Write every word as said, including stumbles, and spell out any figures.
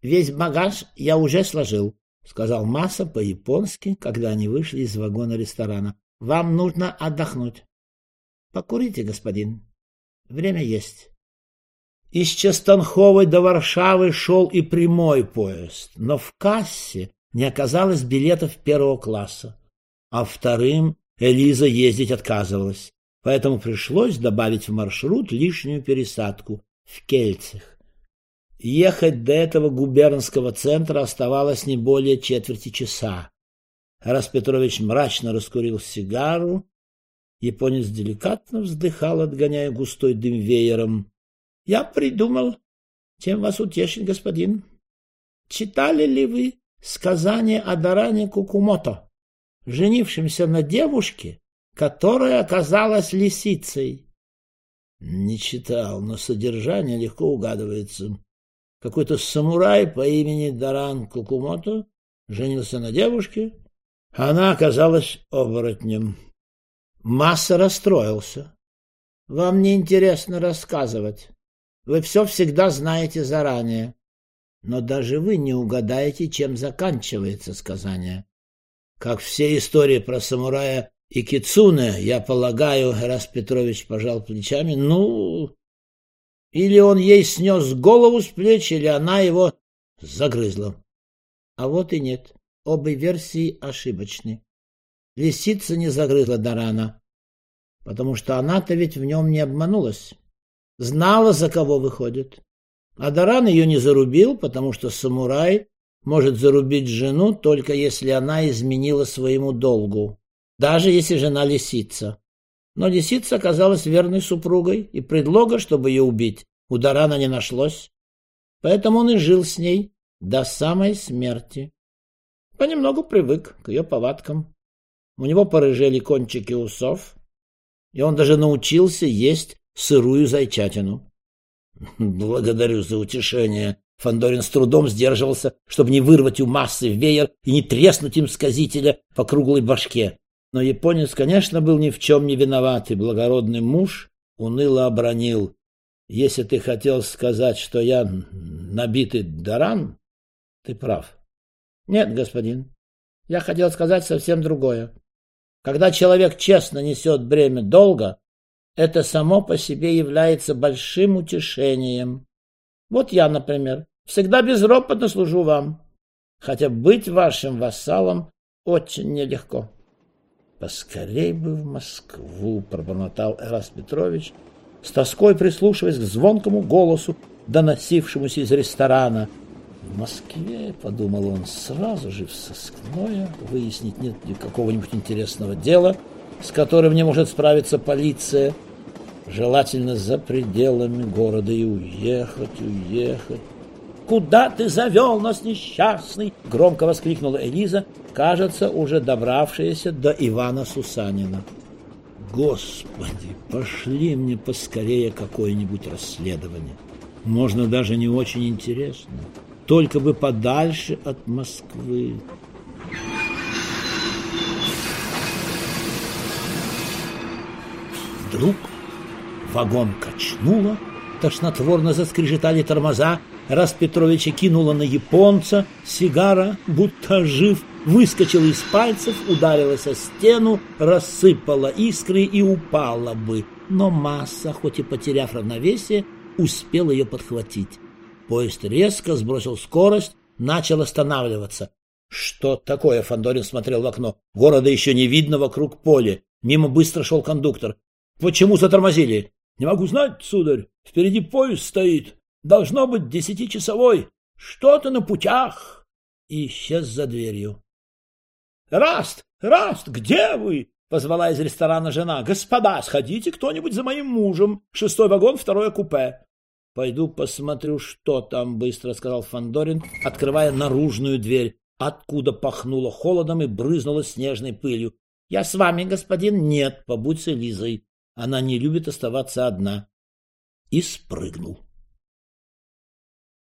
Весь багаж я уже сложил, — сказал Масса по-японски, когда они вышли из вагона ресторана. — Вам нужно отдохнуть. — Покурите, господин. Время есть. Из Частанховой до Варшавы шел и прямой поезд, но в кассе не оказалось билетов первого класса, а вторым Элиза ездить отказывалась, поэтому пришлось добавить в маршрут лишнюю пересадку в Кельцах. Ехать до этого губернского центра оставалось не более четверти часа. Тарас Петрович мрачно раскурил сигару. Японец деликатно вздыхал, отгоняя густой дым веером. — Я придумал, чем вас утешить, господин. Читали ли вы сказание о Даране Кукумото, женившемся на девушке, которая оказалась лисицей? — Не читал, но содержание легко угадывается. Какой-то самурай по имени Даран Кукумото женился на девушке, а она оказалась оборотнем. Масса расстроился. — Вам не интересно рассказывать. Вы все всегда знаете заранее. Но даже вы не угадаете, чем заканчивается сказание. Как все истории про самурая и кицуне, я полагаю, Тарас Петрович пожал плечами, ну... Или он ей снес голову с плеч, или она его загрызла. А вот и нет. Обе версии ошибочны. Лисица не загрызла Дарана, потому что она-то ведь в нем не обманулась. Знала, за кого выходит. А Даран ее не зарубил, потому что самурай может зарубить жену, только если она изменила своему долгу, даже если жена лисица. Но лисица оказалась верной супругой, и предлога, чтобы ее убить, у Дарана не нашлось. Поэтому он и жил с ней до самой смерти. Понемногу привык к ее повадкам. У него порыжели кончики усов, и он даже научился есть сырую зайчатину. — Благодарю за утешение. Фандорин с трудом сдерживался, чтобы не вырвать у Массы веер и не треснуть им сказителя по круглой башке. Но японец, конечно, был ни в чем не виноват, и благородный муж уныло обронил: — Если ты хотел сказать, что я набитый Даран, ты прав. — Нет, господин, я хотел сказать совсем другое. Когда человек честно несет бремя долга, это само по себе является большим утешением. Вот я, например, всегда безропотно служу вам, хотя быть вашим вассалом очень нелегко. — Поскорей бы в Москву, — пробормотал Тарас Петрович, с тоской прислушиваясь к звонкому голосу, доносившемуся из ресторана. В Москве, — подумал он, — сразу же в сыскное, выяснить, нет ли какого-нибудь интересного дела, с которым не может справиться полиция, желательно за пределами города, и уехать, уехать. — Куда ты завел нас, несчастный? — громко воскликнула Элиза, кажется, уже добравшаяся до Ивана Сусанина. — Господи, пошли мне поскорее какое-нибудь расследование. Можно даже не очень интересно, только бы подальше от Москвы. Вдруг вагон качнуло, тошнотворно заскрежетали тормоза, Тарас Петровича кинула на японца, сигара, будто ожив, выскочила из пальцев, ударилась о стену, рассыпала искры и упала бы. Но Масса, хоть и потеряв равновесие, успел ее подхватить. Поезд резко сбросил скорость, начал останавливаться. Что такое? — Фандорин смотрел в окно. Города еще не видно, вокруг поле. Мимо быстро шел кондуктор. — Почему затормозили? — Не могу знать, сударь. Впереди поезд стоит. Должно быть десятичасовой. Что-то на путях. И исчез за дверью. — Раст! Раст! Где вы? — позвала из ресторана жена. — Господа, сходите кто-нибудь за моим мужем. Шестой вагон, второе купе. — Пойду посмотрю, что там, — быстро сказал Фандорин, открывая наружную дверь, откуда пахнуло холодом и брызнуло снежной пылью. — Я с вами, господин. — Нет, побудь с Элизой. Она не любит оставаться одна. И спрыгнул.